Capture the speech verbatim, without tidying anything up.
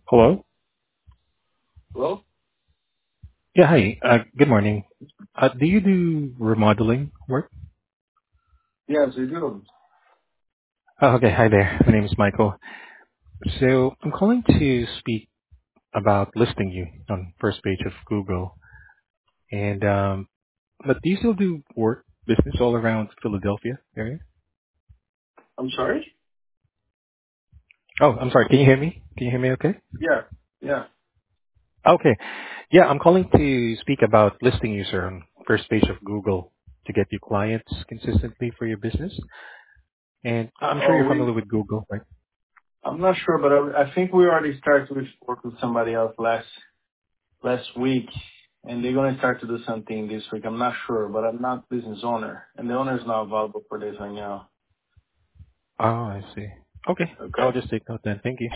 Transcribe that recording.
Hello? Hello? Yeah, hi. Uh, good morning. Uh, do you do remodeling work? Yes, we do. Oh, okay. Hi there. My name is Michael. So I'm calling to speak about listing you on first page of Google. And um, but do you still do work business all around Philadelphia area? I'm sorry? Oh, I'm sorry. Can you hear me? Can you hear me? Okay. Yeah. Yeah. Okay. Yeah, I'm calling to speak about listing you, sir, on first page of Google to get you clients consistently for your business. And Uh, I'm sure oh, you're we, familiar with Google, right? I'm not sure, but I, I think we already started with work with somebody else last, last week, and they're going to start to do something this week. I'm not sure, but I'm not business owner, and the owner is not available for this right now. Oh, I see. Okay. I'll Okay? just take note then. Thank you.